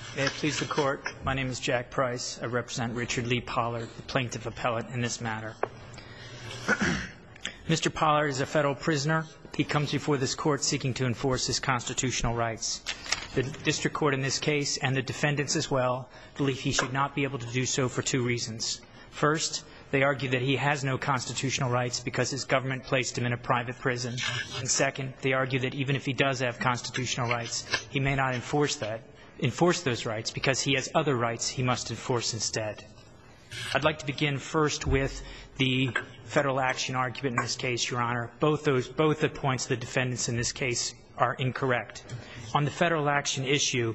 May it please the Court, my name is Jack Price. I represent Richard Lee Pollard, the plaintiff appellate in this matter. Mr. Pollard is a federal prisoner. He comes before this Court seeking to enforce his constitutional rights. The district court in this case, and the defendants as well, believe he should not be able to do so for two reasons. First, they argue that he has no constitutional rights because his government placed him in a private prison. And second, they argue that even if he does have constitutional rights, he may not enforce those rights because he has other rights he must enforce instead. I'd like to begin first with the federal action argument in this case, Your Honor. Both the points of the defendants in this case are incorrect. On the federal action issue,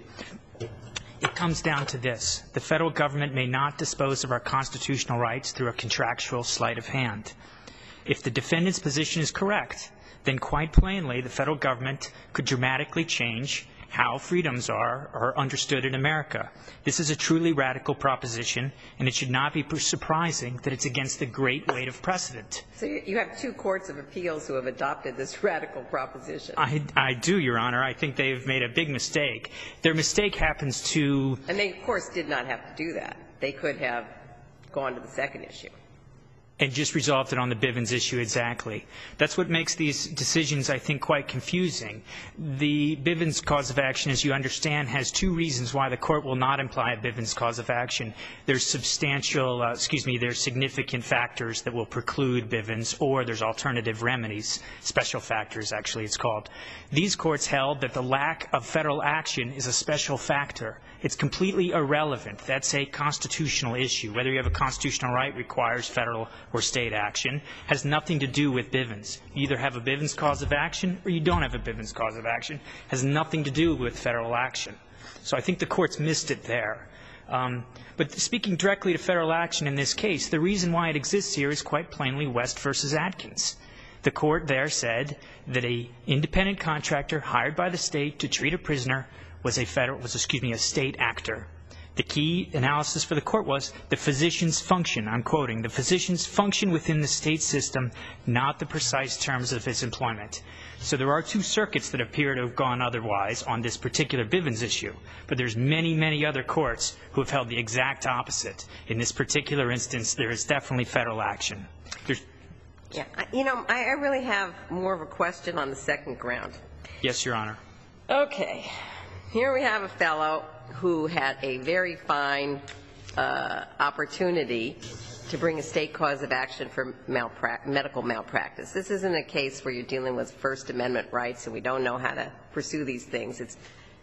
it comes down to this. The federal government may not dispose of our constitutional rights through a contractual sleight of hand. If the defendant's position is correct, then quite plainly the federal government could dramatically change how freedoms are understood in America. This is a truly radical proposition, and it should not be surprising that it's against the great weight of precedent. So you have two courts of appeals who have adopted this radical proposition. I do, Your Honor. I think they've made a big mistake. Their mistake happens to... And they, of course, did not have to do that. They could have gone to the second issue. And just resolved it on the Bivens issue exactly. That's what makes these decisions, I think, quite confusing. The Bivens cause of action, as you understand, has two reasons why the court will not imply a Bivens cause of action. There's there's significant factors that will preclude Bivens, or there's alternative remedies, special factors, actually it's called. These courts held that the lack of federal action is a special factor. It's completely irrelevant. That's a constitutional issue. Whether you have a constitutional right requires federal or state action has nothing to do with Bivens. You either have a Bivens cause of action or you don't have a Bivens cause of action. Has nothing to do with federal action. So I think the courts missed it there. But speaking directly to federal action in this case, the reason why it exists here is quite plainly West versus Adkins. The court there said that an independent contractor hired by the state to treat a prisoner was a state actor. The key analysis for the court was the physician's function. I'm quoting, the physician's function within the state system, not the precise terms of his employment. So there are two circuits that appear to have gone otherwise on this particular Bivens issue. But there's many, many other courts who have held the exact opposite. In this particular instance, there is definitely federal action. Yeah, you know, I really have more of a question on the second ground. Yes, Your Honor. Okay. Here we have a fellow who had a very fine opportunity to bring a state cause of action for medical malpractice. This isn't a case where you're dealing with First Amendment rights and we don't know how to pursue these things. It's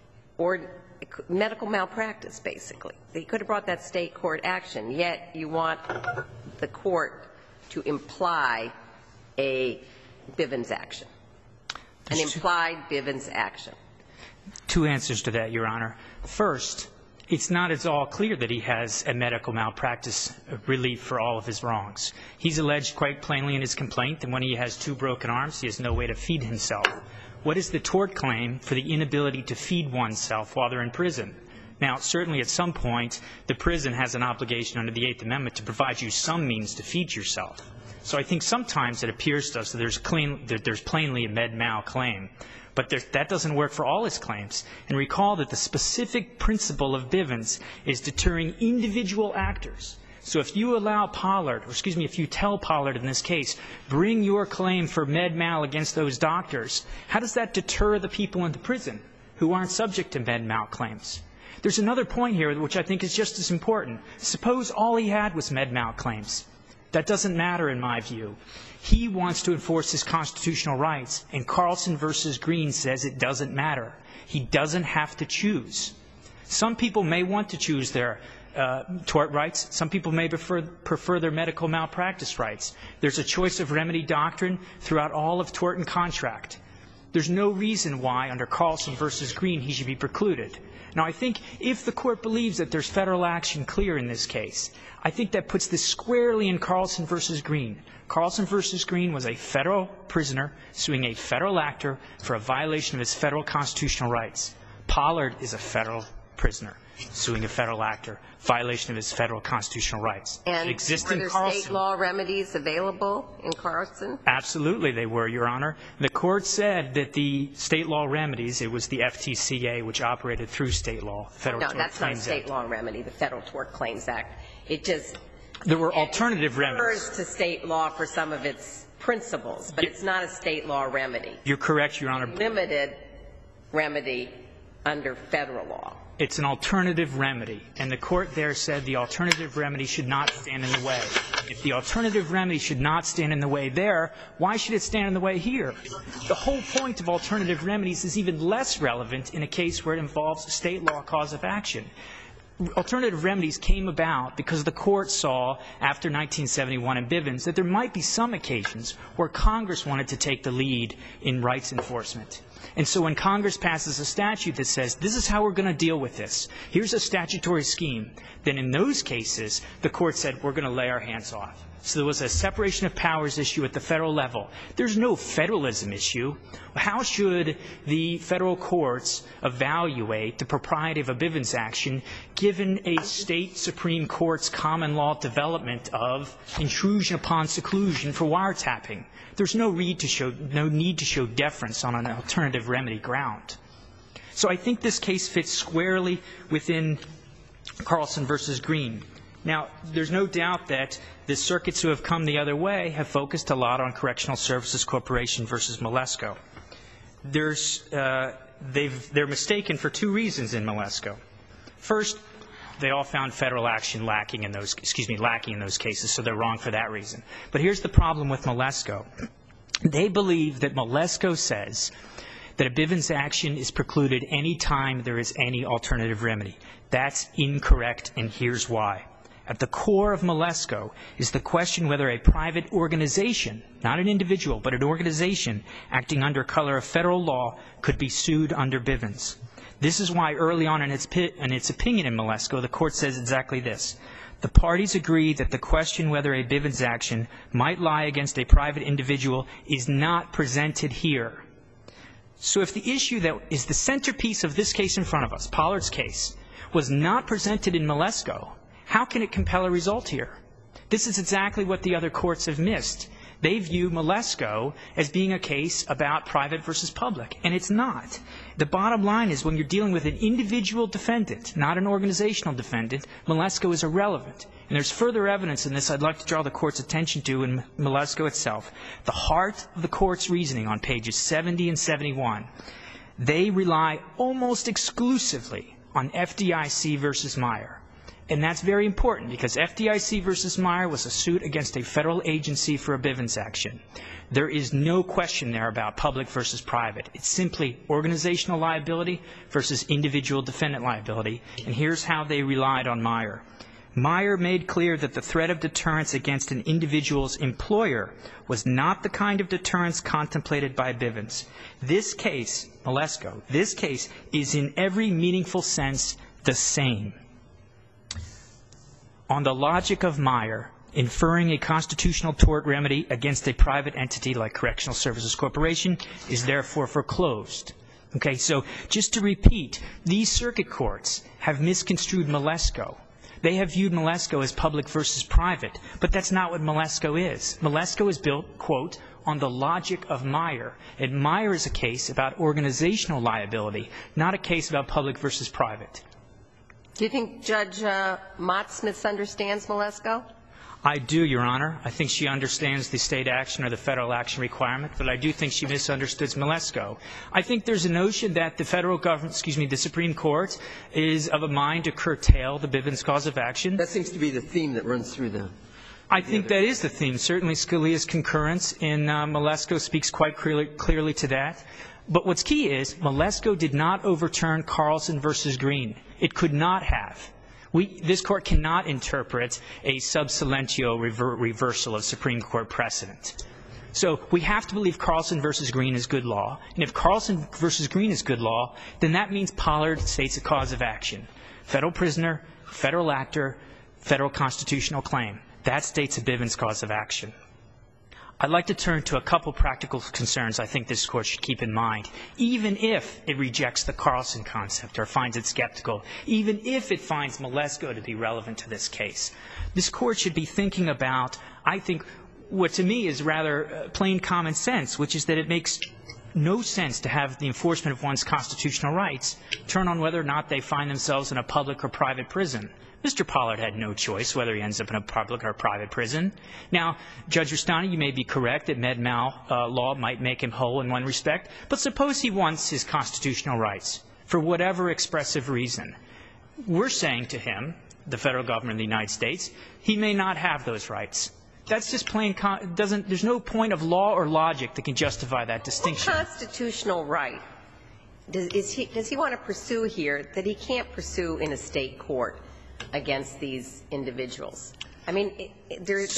medical malpractice, basically. He could have brought that state court action, yet you want the court to imply a Bivens action, an implied Bivens action. Two answers to that, Your Honor. First, it's not at all clear that he has a medical malpractice relief for all of his wrongs. He's alleged quite plainly in his complaint that when he has two broken arms, he has no way to feed himself. What is the tort claim for the inability to feed oneself while they're in prison? Now, certainly at some point, the prison has an obligation under the Eighth Amendment to provide you some means to feed yourself. So I think sometimes it appears to us that there's plainly a med-mal claim. But that doesn't work for all his claims. And recall that the specific principle of Bivens is deterring individual actors. So if you allow Pollard, if you tell Pollard in this case, bring your claim for med-mal against those doctors, how does that deter the people in the prison who aren't subject to med-mal claims? There's another point here which I think is just as important. Suppose all he had was med-mal claims. That doesn't matter in my view. He wants to enforce his constitutional rights, and Carlson versus Green says it doesn't matter. He doesn't have to choose. Some people may want to choose their tort rights. Some people may prefer their medical malpractice rights. There's a choice of remedy doctrine throughout all of tort and contract. There's no reason why under Carlson versus Green he should be precluded. Now, I think if the court believes that there's federal action clear in this case, I think that puts this squarely in Carlson versus Green. Carlson versus Green was a federal prisoner suing a federal actor for a violation of his federal constitutional rights. Pollard is a federal prisoner suing a federal actor, violation of his federal constitutional rights. And It exists were in there Carlson. state law remedies available in Carlson? Absolutely they were, Your Honor. The court said that the state law remedies, it was the FTCA, which operated through state law, Federal No, Tort that's not a Claims state Act. law remedy, the Federal Tort Claims Act. It just There were alternative remedies. refers to state law for some of its principles, but it's not a state law remedy. You're correct, Your Honor. Limited remedy under federal law. It's an alternative remedy, and the court there said the alternative remedy should not stand in the way. If the alternative remedy should not stand in the way there, why should it stand in the way here? The whole point of alternative remedies is even less relevant in a case where it involves a state law cause of action. Alternative remedies came about because the court saw after 1971 in Bivens that there might be some occasions where Congress wanted to take the lead in rights enforcement. And so when Congress passes a statute that says, this is how we're going to deal with this, here's a statutory scheme, then in those cases, the court said, we're going to lay our hands off. So there was a separation of powers issue at the federal level. There's no federalism issue. How should the federal courts evaluate the propriety of a Bivens action given a state Supreme Court's common law development of intrusion upon seclusion for wiretapping? There's no need to show deference on an alternative remedy ground. So I think this case fits squarely within Carlson versus Green. Now, there's no doubt that the circuits who have come the other way have focused a lot on Correctional Services Corporation versus Malesko. They're mistaken for two reasons in Malesko. First, they all found federal action lacking in those cases, so they're wrong for that reason. But here's the problem with Malesko. They believe that Malesko says that a Bivens action is precluded any time there is any alternative remedy. That's incorrect, and here's why. At the core of Malesko is the question whether a private organization, not an individual, but an organization acting under color of federal law could be sued under Bivens. This is why early on in its opinion in Malesko, the court says exactly this. The parties agree that the question whether a Bivens action might lie against a private individual is not presented here. So if the issue that is the centerpiece of this case in front of us, Pollard's case, was not presented in Malesko, how can it compel a result here? This is exactly what the other courts have missed. They view Malesko as being a case about private versus public, and it's not. The bottom line is when you're dealing with an individual defendant, not an organizational defendant, Malesko is irrelevant. And there's further evidence in this I'd like to draw the court's attention to in Malesko itself. The heart of the court's reasoning on pages 70 and 71, they rely almost exclusively on FDIC versus Meyer. And that's very important because FDIC versus Meyer was a suit against a federal agency for a Bivens action. There is no question there about public versus private. It's simply organizational liability versus individual defendant liability. And here's how they relied on Meyer. Meyer made clear that the threat of deterrence against an individual's employer was not the kind of deterrence contemplated by Bivens. This case, Malesko, this case is in every meaningful sense the same. On the logic of Meyer, inferring a constitutional tort remedy against a private entity like Correctional Services Corporation is therefore foreclosed. Okay, so just to repeat, these circuit courts have misconstrued Malesko. They have viewed Malesko as public versus private, but that's not what Malesko is. Malesko is built, quote, on the logic of Meyer. And Meyer is a case about organizational liability, not a case about public versus private. Do you think Judge Motz misunderstands Malesko? I do, Your Honor. I think she understands the state action or the federal action requirement, but I do think she misunderstood Malesko. I think there's a notion that the federal government, the Supreme Court, is of a mind to curtail the Bivens cause of action. That seems to be the theme that runs through the... I think that is the theme. Certainly Scalia's concurrence in Malesko speaks quite clearly to that. But what's key is Malesko did not overturn Carlson versus Green. It could not have. This Court cannot interpret a sub silentio reversal of Supreme Court precedent. So we have to believe Carlson versus Green is good law. And if Carlson versus Green is good law, then that means Pollard states a cause of action. Federal prisoner, federal actor, federal constitutional claim. That states a Bivens cause of action. I'd like to turn to a couple practical concerns I think this Court should keep in mind. Even if it rejects the Carlson concept or finds it skeptical, even if it finds Malesko to be relevant to this case, this Court should be thinking about, I think, what to me is rather plain common sense, which is that it makes no sense to have the enforcement of one's constitutional rights turn on whether or not they find themselves in a public or private prison. Mr. Pollard had no choice whether he ends up in a public or private prison. Now, Judge Rustani, you may be correct that Med-Mal law might make him whole in one respect, but suppose he wants his constitutional rights for whatever expressive reason. We're saying to him, the federal government of the United States, he may not have those rights. That's just plain, there's no point of law or logic that can justify that distinction. What constitutional right does he want to pursue here that he can't pursue in a state court against these individuals? I mean, there's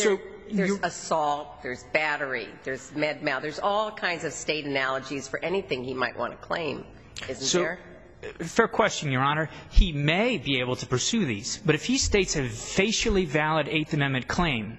assault, there's battery, there's Med-Mal, there's all kinds of state analogies for anything he might want to claim, isn't there? Fair question, Your Honor. He may be able to pursue these, but if he states a facially valid Eighth Amendment claim,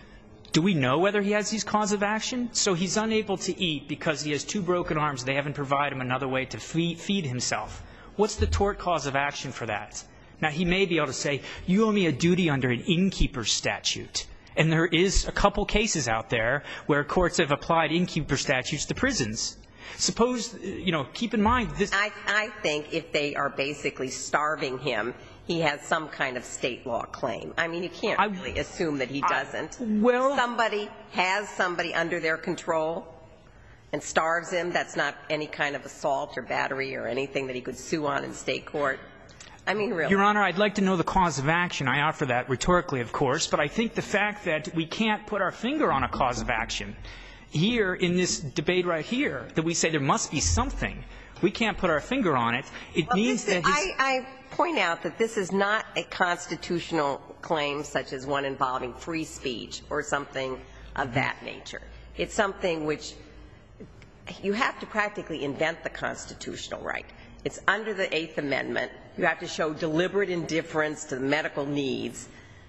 do we know whether he has these cause of action? So he's unable to eat because he has 2 broken arms. They haven't provided him another way to feed himself. What's the tort cause of action for that? Now, he may be able to say, you owe me a duty under an innkeeper statute. And there is a couple cases out there where courts have applied innkeeper statutes to prisons. Suppose, keep in mind this. I think if they are basically starving him, he has some kind of state law claim. I mean, you can't really assume that he doesn't. Somebody has somebody under their control and starves him. That's not any kind of assault or battery or anything that he could sue on in state court. I mean, really. Your Honor, I'd like to know the cause of action. I offer that rhetorically, of course, but I think the fact that we can't put our finger on a cause of action here in this debate right here, that we say there must be something, we can't put our finger on it. It means that I point out that this is not a constitutional claim such as one involving free speech or something of that nature. It's something which you have to practically invent the constitutional right. It's under the Eighth Amendment. You have to show deliberate indifference to the medical needs.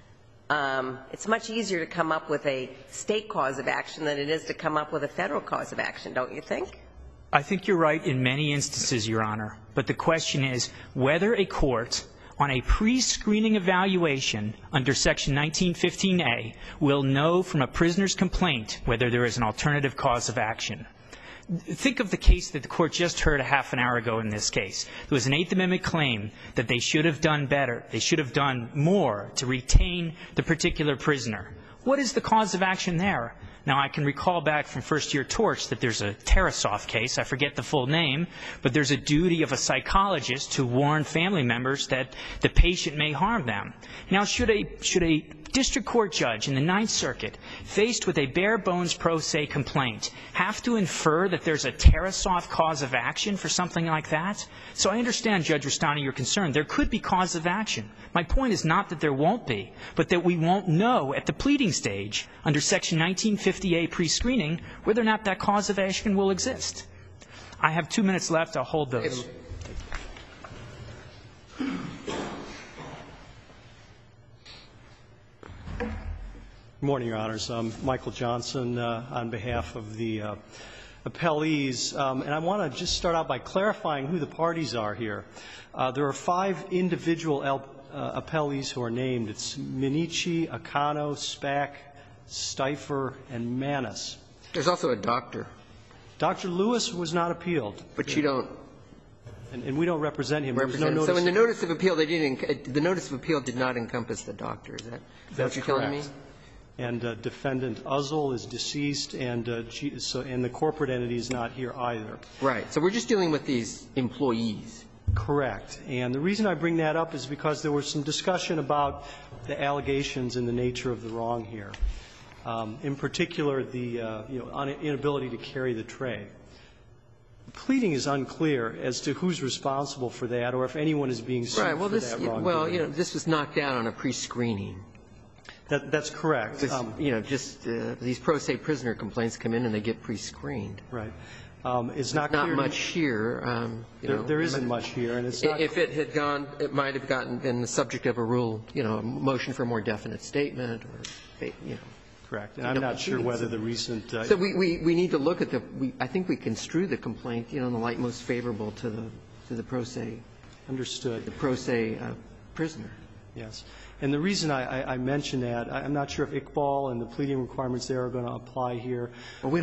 It's much easier to come up with a state cause of action than it is to come up with a federal cause of action, don't you think? I think you're right in many instances, Your Honor. But the question is whether a court on a pre-screening evaluation under Section 1915A will know from a prisoner's complaint whether there is an alternative cause of action. Think of the case that the Court just heard a half an hour ago in this case. There was an Eighth Amendment claim that they should have done better. They should have done more to retain the particular prisoner. What is the cause of action there? Now, I can recall back from first-year torts that there's a Tarasoff case. I forget the full name, but there's a duty of a psychologist to warn family members that the patient may harm them. Now, should a district court judge in the Ninth Circuit, faced with a bare-bones pro se complaint, have to infer that there's a Tarasoff cause of action for something like that? So I understand, Judge Rustani, your concern. There could be cause of action. My point is not that there won't be, but that we won't know at the pleading stage under Section 1950A pre-screening whether or not that cause of action will exist. I have 2 minutes left. I'll hold those. Good morning, Your Honors. I'm Michael Johnson on behalf of the appellees. And I want to just start out by clarifying who the parties are here. There are 5 individual appellees who are named. It's Minichi, Acano, Spack, Stifer, and Manis. There's also a doctor. Dr. Lewis was not appealed. But you don't. And we don't represent him. So in the notice of appeal, the notice of appeal did not encompass the doctor. Is that what you're telling me? And Defendant Uzzle is deceased, and the corporate entity is not here either. Right. So we're just dealing with these employees. Correct. And the reason I bring that up is because there was some discussion about the allegations and the nature of the wrong here. In particular, the inability to carry the tray. The pleading is unclear as to who's responsible for that or if anyone is being sued for that wrongdoing. Well, this was knocked down on a pre-screening. That's correct. These pro se prisoner complaints come in and they get pre-screened. Right. It's not clear. Not much here. There isn't much here, and it's not. If it had gone, it might have been the subject of a rule, a motion for a more definite statement, or. correct. And I'm not sure whether the recent So we need to look at I think we construe the complaint, in the light most favorable to the pro se. Understood. The pro se prisoner. Yes. And the reason I mention that, I'm not sure if Iqbal and the pleading requirements there are going to apply here. Well,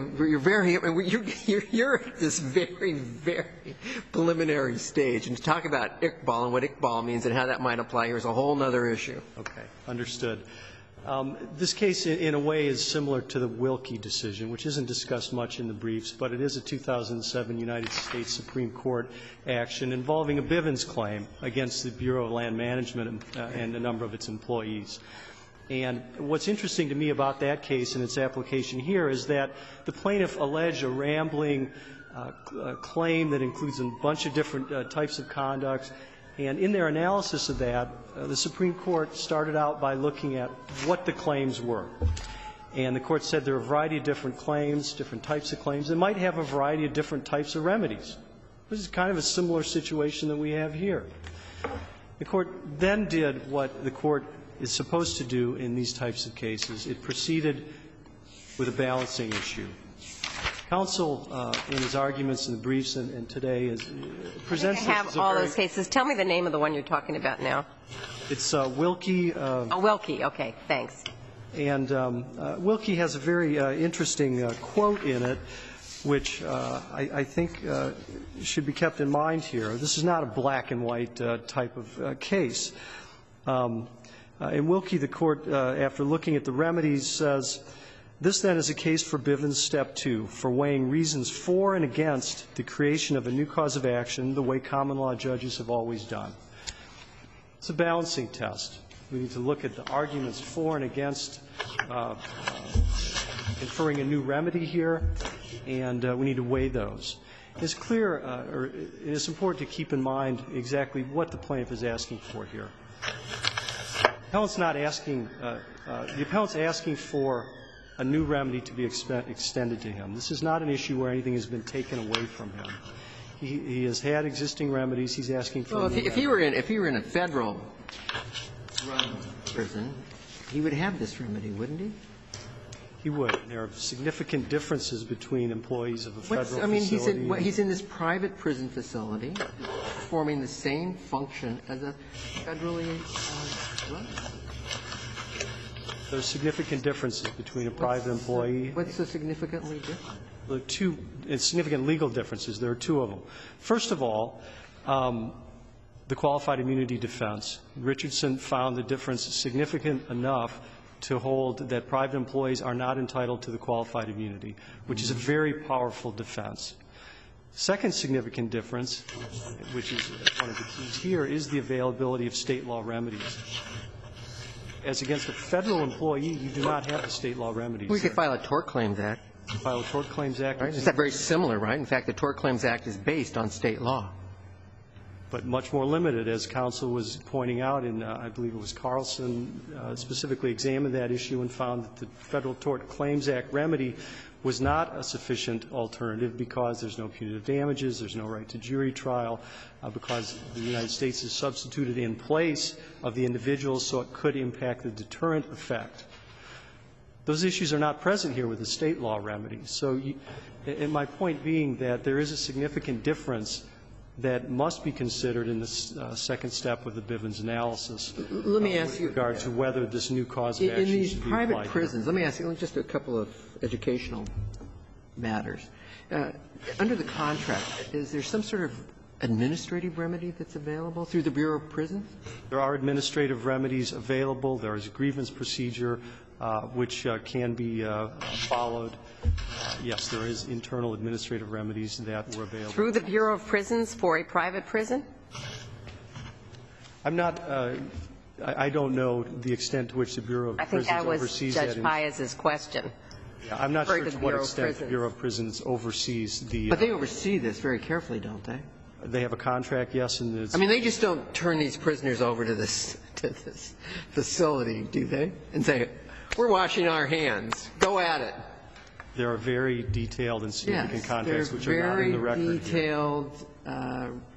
you're at this very, very preliminary stage. And to talk about Iqbal and what Iqbal means and how that might apply here is a whole other issue. Okay. Understood. This case, in a way, is similar to the Wilkie decision, which isn't discussed much in the briefs, but it is a 2007 United States Supreme Court action involving a Bivens claim against the Bureau of Land Management and a number of its employees. And what's interesting to me about that case and its application here is that the plaintiff alleged a rambling claim that includes a bunch of different types of conduct. And in their analysis of that, the Supreme Court started out by looking at what the claims were. And the Court said there are a variety of different claims, different types of claims. They might have a variety of different types of remedies. This is kind of a similar situation that we have here. The Court then did what the Court is supposed to do in these types of cases. It proceeded with a balancing issue. Counsel, in his arguments in the briefs and today, presents this as a very have all those cases. Tell me the name of the one you're talking about now. It's Wilkie. Wilkie. Okay. Thanks. And Wilkie has a very interesting quote in it, which I think should be kept in mind here. This is not a black and white type of case. In Wilkie, the Court, after looking at the remedies, says, "This, then, is a case for Bivens Step 2, for weighing reasons for and against the creation of a new cause of action the way common law judges have always done." It's a balancing test. We need to look at the arguments for and against inferring a new remedy here, and we need to weigh those. It's clear, or it's important to keep in mind exactly what the plaintiff is asking for here. The appellant's asking for a new remedy to be extended to him. This is not an issue where anything has been taken away from him. He has had existing remedies. He's asking for a new remedy. If he were in a Federal prison, he would have this remedy, wouldn't he? He would. There are significant differences between employees of a Federal facility. He's in this private prison facility performing the same function as a Federally run. There are significant differences between a private employee. What's so significantly different? There are two significant legal differences. There are two of them. First of all, the qualified immunity defense. Richardson found the difference significant enough to hold that private employees are not entitled to the qualified immunity, which is a very powerful defense. Second significant difference, which is one of the keys here, is the availability of State law remedies. As against a Federal employee, you do not have the State law remedies. We could file a Tort Claims Act. File a Tort Claims Act. Right? It's not very similar, right? In fact, the Tort Claims Act is based on State law. But much more limited, as counsel was pointing out, and I believe it was Carlson specifically examined that issue and found that the Federal Tort Claims Act remedy was not a sufficient alternative because there's no punitive damages, there's no right to jury trial, because the United States is substituted in place of the individuals, so it could impact the deterrent effect. Those issues are not present here with the State law remedies. So and my point being that there is a significant difference that must be considered in the second step of the Bivens analysis. Let me ask you, with regard to whether this new cause of action should be applied. In these private prisons, let me ask you just a couple of educational matters. Under the contract, is there some sort of administrative remedy that's available through the Bureau of Prisons? There are administrative remedies available. There is a grievance procedure which can be followed. Yes, there is internal administrative remedies that were available. Through the Bureau of Prisons for a private prison? I'm not I don't know the extent to which the Bureau of Prisons oversees that. I think that was Judge Pius's question. Yeah, I'm not sure to what extent the Bureau of Prisons oversees the But they oversee this very carefully, don't they? They have a contract, yes, and it's I mean, they just don't turn these prisoners over to this facility, do they? And say, we're washing our hands. Go at it. There are very detailed and significant contracts which are not in the record. Very detailed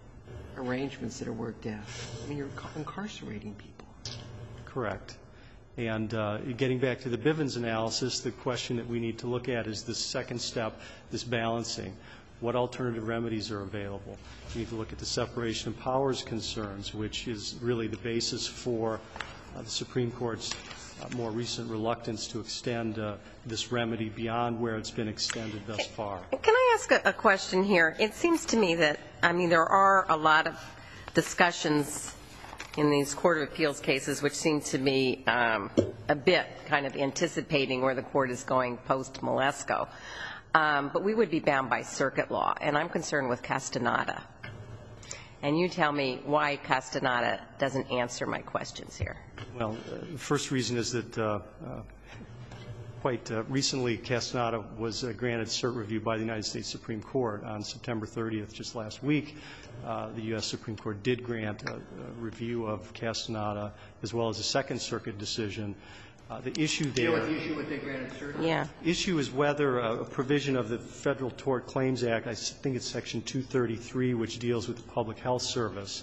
arrangements that are worked out. I mean, you're incarcerating people. Correct. And getting back to the Bivens analysis, the question that we need to look at is the second step, this balancing. What alternative remedies are available? We need to look at the separation of powers concerns, which is really the basis for the Supreme Court's more recent reluctance to extend this remedy beyond where it's been extended thus far. Can I ask a question here? It seems to me that, I mean, there are a lot of discussions in these Court of Appeals cases which seem to me a bit kind of anticipating where the Court is going post-Malesko. But we would be bound by circuit law, and I'm concerned with Castaneda. And you tell me why Castaneda doesn't answer my questions here. Well, the first reason is that quite recently Castaneda was granted cert review by the United States Supreme Court on September 30th, just last week. The U.S. Supreme Court did grant a review of Castaneda as well as a Second Circuit decision. The issue there. You know what the issue with the granted cert? Yeah. Issue is whether a provision of the Federal Tort Claims Act, I think it's Section 233, which deals with the Public Health Service,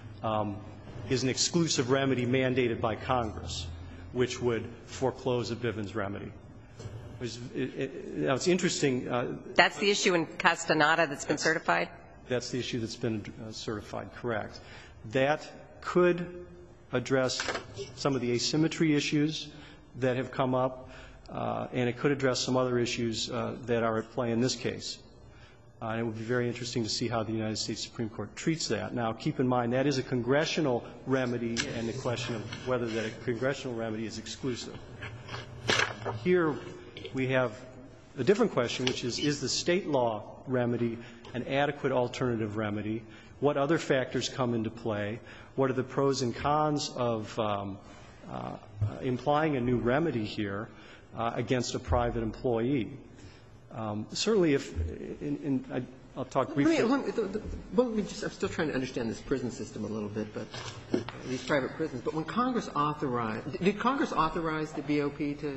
is an exclusive remedy mandated by Congress, which would foreclose a Bivens remedy. Now, it's interesting. That's the issue in Castaneda that's been certified? That's the issue that's been certified, correct. That could address some of the asymmetry issues that have come up, and it could address some other issues that are at play in this case. And it would be very interesting to see how the United States Supreme Court treats that. Now, keep in mind, that is a congressional remedy, and the question of whether that congressional remedy is exclusive. Here we have a different question, which is the state law remedy an adequate alternative remedy? What other factors come into play? What are the pros and cons of implying a new remedy here against a private employee? Certainly, if I'll talk briefly. I'm still trying to understand this prison system a little bit, but these private prisons. But when Congress authorized, did Congress authorize the BOP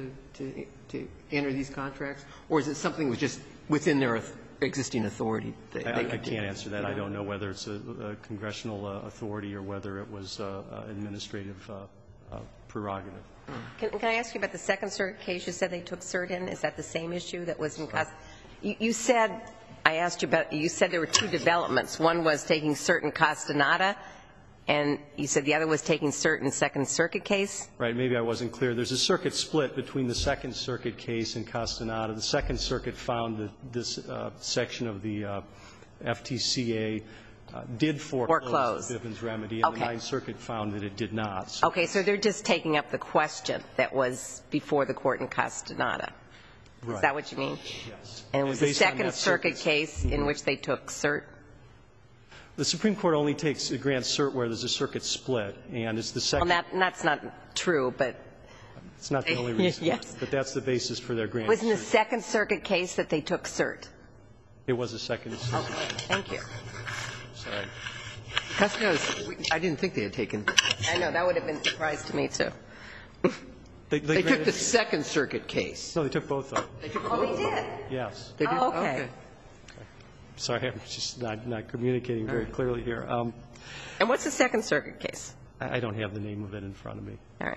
to enter these contracts, or is it something that was just within their existing authority? I can't answer that. I don't know whether it's a congressional authority or whether it was administrative prerogative. Can I ask you about the Second Circuit case you said they took cert in? Is that the same issue that was in you said, I asked you about, you said there were two developments. One was taking cert in Castaneda, and you said the other was taking cert in Second Circuit case? Right. Maybe I wasn't clear. There's a circuit split between the Second Circuit case and Castaneda. The Second Circuit found that this section of the FTCA did foreclose the Bivens remedy, and the Ninth Circuit found that it did not. So okay, so they're just taking up the question that was before the court in Castaneda. Right. Is that what you mean? Yes. And it was the Second Circuit case in which they took cert? The Supreme Court only grants cert where there's a circuit split, and it's the second. Well, that's not true, but. It's not the only reason. Yes. But that's the basis for their grant. Was in the Second Circuit case that they took cert? It was a Second Circuit. Okay. Thank you. Sorry. Castaneda, I didn't think they had taken. I know. That would have been a surprise to me, too. They took the Second Circuit case. No, they took both of them. They took Oh, they did? Yes. They did? Oh, okay. Sorry, I'm just not communicating very clearly here. And what's the Second Circuit case? I don't have the name of it in front of me. All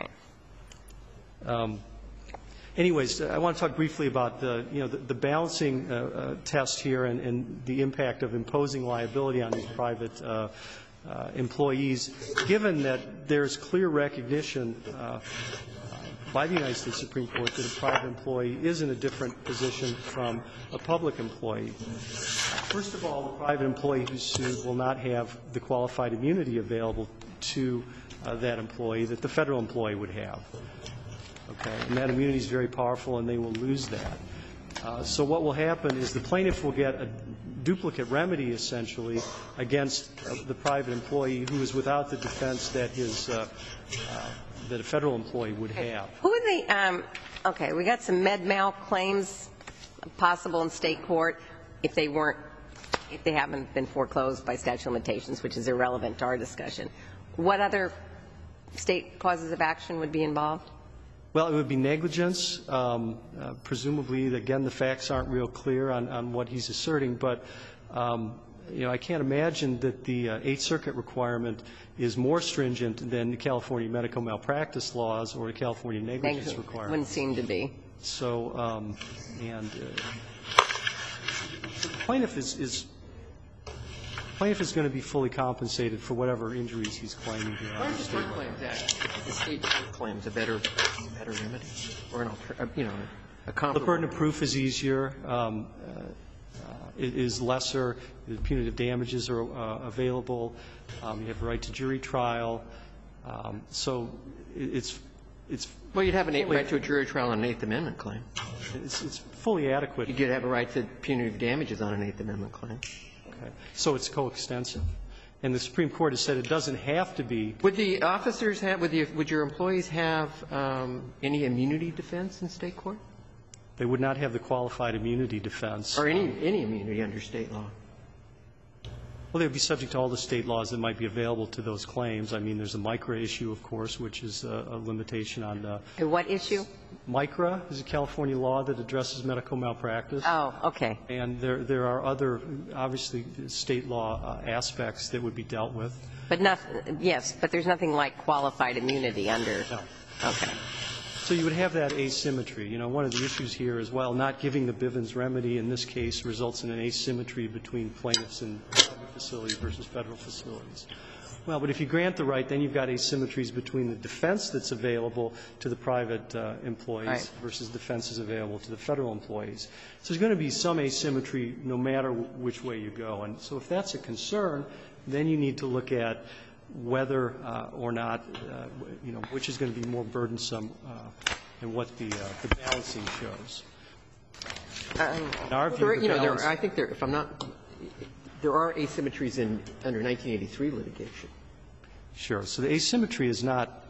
right. Anyways, I want to talk briefly about the balancing test here and the impact of imposing liability on these private employees, given that there's clear recognition by the United States Supreme Court that a private employee is in a different position from a public employee. First of all, the private employee who's sued will not have the qualified immunity available to that employee that the Federal employee would have. Okay? And that immunity is very powerful, and they will lose that. So what will happen is the plaintiff will get a duplicate remedy, essentially, against the private employee who is without the defense that that a Federal employee would have. Who are the okay, we got some med mal claims possible in State court if they haven't been foreclosed by statute of limitations, which is irrelevant to our discussion. What other State causes of action would be involved? Well, it would be negligence. Presumably, again, the facts aren't real clear on what he's asserting, but I can't imagine that the Eighth Circuit requirement is more stringent than the California medical malpractice laws or the California negligence requirement. Wouldn't seem to be. So, the plaintiff is going to be fully compensated for whatever injuries he's claiming here. Why does the Tort Claims Act, the state tort claims, a better remedy, or a comparable? The burden of proof is easier, it is lesser, the punitive damages are available, you have a right to jury trial, so it's Well, you'd have a right to a jury trial on an Eighth Amendment claim. It's fully adequate. You did have a right to punitive damages on an Eighth Amendment claim. Okay. So it's coextensive. And the Supreme Court has said it doesn't have to be. Would the officers have, would your employees have any immunity defense in state court? They would not have the qualified immunity defense. Or any immunity under state law? Well, they would be subject to all the state laws that might be available to those claims. I mean, there's a MICRA issue, of course, which is a limitation on What issue? MICRA is a California law that addresses medical malpractice. Oh, okay. And there are other, obviously, state law aspects that would be dealt with. But yes, but there's nothing like qualified immunity under. No. Okay. So you would have that asymmetry. One of the issues here is, well, not giving the Bivens remedy in this case results in an asymmetry between plaintiffs in private facilities versus federal facilities. Well, but if you grant the right, then you've got asymmetries between the defense that's available to the private employees versus defenses available to the federal employees. So there's going to be some asymmetry no matter which way you go. And so if that's a concern, then you need to look at whether or not, which is going to be more burdensome and what the balancing shows. In our view, I think if I'm not, there are asymmetries under 1983 litigation. Sure. So the asymmetry is not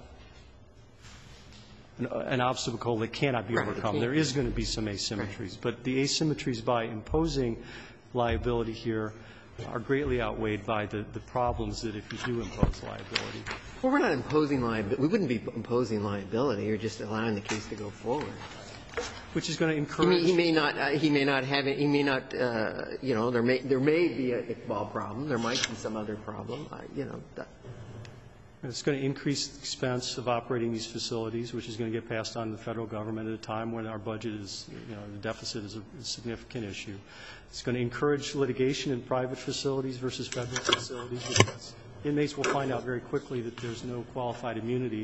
an obstacle that cannot be overcome. There is going to be some asymmetries. But the asymmetries by imposing liability here are greatly outweighed by the problems that if you do impose liability. Well, we're not imposing liability. We wouldn't be imposing liability. You're just allowing the case to go forward. Which is going to encourage. He may not have it. He may not. There may be a Iqbal problem. There might be some other problem. It's going to increase the expense of operating these facilities, which is going to get passed on to the federal government at a time when our budget is, the deficit is a significant issue. It's going to encourage litigation in private facilities versus federal facilities, because inmates will find out very quickly that there's no qualified immunity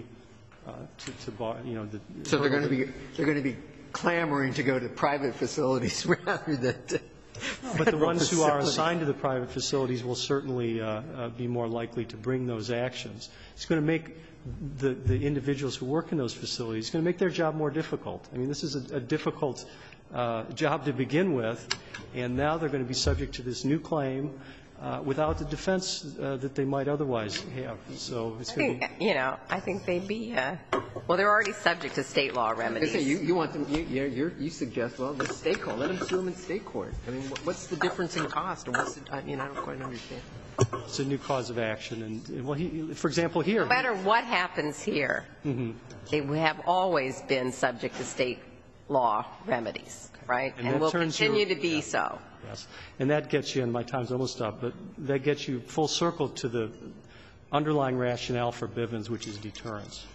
So they're going to be clamoring to go to private facilities rather than to But the ones who are assigned to the private facilities will certainly be more likely to bring those actions. It's going to make the individuals who work in those facilities, it's going to make their job more difficult. I mean, this is a difficult job to begin with, and now they're going to be subject to this new claim without the defense that they might otherwise have. So it's going to be. I think they'd be. Well, they're already subject to state law remedies. You want them. You suggest, well, the state court. Let them sue them in state court. I mean, what's the difference in cost? Or what's I don't quite understand. It's a new cause of action, and well, for example, here. No matter what happens here, they have always been subject to state law remedies, right? And will continue to be so. Yes. And that gets you, and my time's almost up, but that gets you full circle to the underlying rationale for Bivens, which is deterrence.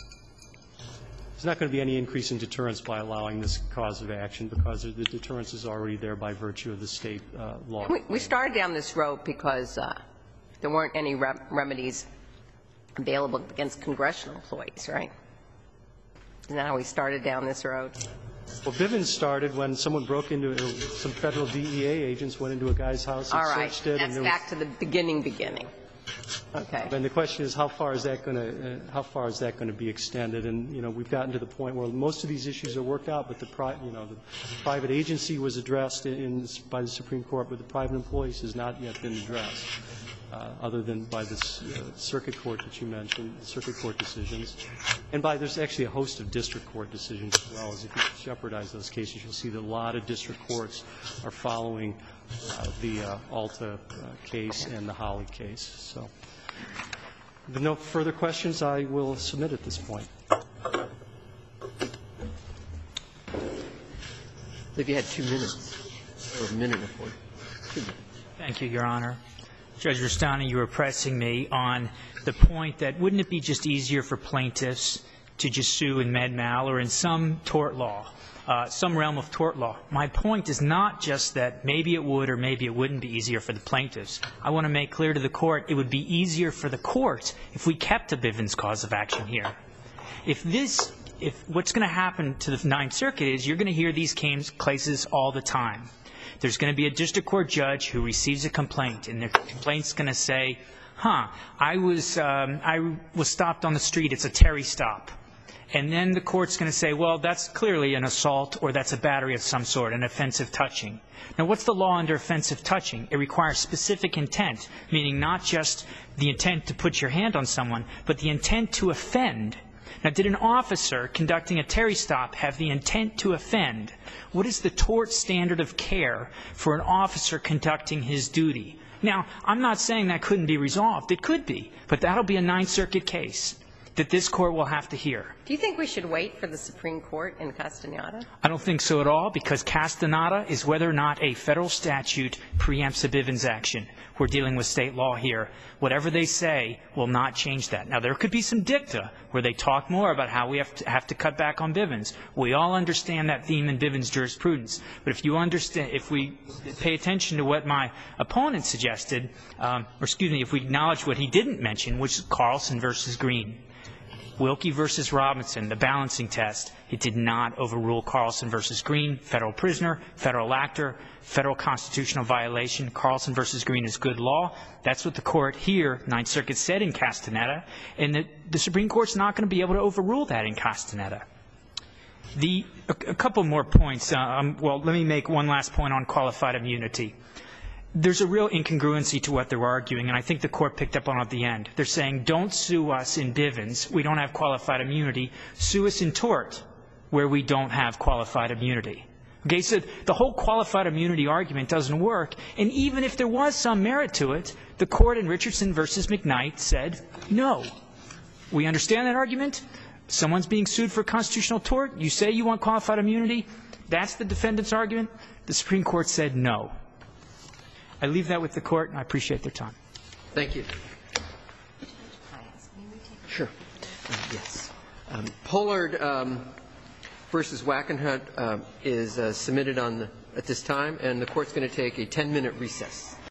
There's not going to be any increase in deterrence by allowing this cause of action because the deterrence is already there by virtue of the state law. We started down this road because there weren't any remedies available against congressional employees, right? Isn't that how we started down this road? Well, Bivens started when someone broke into some federal DEA agents went into a guy's house and searched it. All right. That's back to the beginning. Okay. And the question is, how far is that going to be extended? And we've gotten to the point where most of these issues are worked out, but the private agency was addressed by the Supreme Court, but the private employees has not yet been addressed, other than by the circuit court that you mentioned, the circuit court decisions, and there's actually a host of district court decisions as well. As if you jeopardize those cases, you'll see that a lot of district courts are following the Alta case and the Holly case. So, if no further questions, I will submit at this point. If you had 2 minutes, or a minute or 4, 2 minutes. Thank you, Your Honor. Judge Rustani, you were pressing me on the point that wouldn't it be just easier for plaintiffs to just sue in med mal or in some tort law, some realm of tort law? My point is not just that maybe it would or maybe it wouldn't be easier for the plaintiffs. I want to make clear to the Court it would be easier for the Court if we kept a Bivens cause of action here. If what's going to happen to the Ninth Circuit is you're going to hear these cases all the time. There's going to be a district court judge who receives a complaint, and the complaint's going to say, I was stopped on the street. It's a Terry stop. And then the court's going to say, well, that's clearly an assault or that's a battery of some sort, an offensive touching. Now, what's the law under offensive touching? It requires specific intent, meaning not just the intent to put your hand on someone, but the intent to offend. Now, did an officer conducting a Terry stop have the intent to offend? What is the tort standard of care for an officer conducting his duty? Now, I'm not saying that couldn't be resolved. It could be, but that'll be a Ninth Circuit case that this Court will have to hear. Do you think we should wait for the Supreme Court in Castaneda? I don't think so at all, because Castaneda is whether or not a federal statute preempts a Bivens action. We're dealing with state law here. Whatever they say will not change that. Now, there could be some dicta where they talk more about how we have to cut back on Bivens. We all understand that theme in Bivens jurisprudence. But if we pay attention to what my opponent suggested, if we acknowledge what he didn't mention, which is Carlson versus Green. Wilkie versus Robinson, the balancing test, it did not overrule Carlson versus Green, federal prisoner, federal actor, federal constitutional violation. Carlson versus Green is good law. That's what the Court here, Ninth Circuit, said in Castaneda, and the Supreme Court's not going to be able to overrule that in Castaneda. A couple more points. Let me make one last point on qualified immunity. There's a real incongruency to what they're arguing, and I think the Court picked up on it at the end. They're saying, don't sue us in Bivens. We don't have qualified immunity. Sue us in tort, where we don't have qualified immunity. Okay, so the whole qualified immunity argument doesn't work, and even if there was some merit to it, the Court in Richardson versus McKnight said, no. We understand that argument. Someone's being sued for constitutional tort. You say you want qualified immunity. That's the defendant's argument. The Supreme Court said no. I leave that with the Court, and I appreciate their time. Thank you. Sure. Yes. Pollard versus Wackenhut is submitted at this time, and the Court's going to take a 10-minute recess.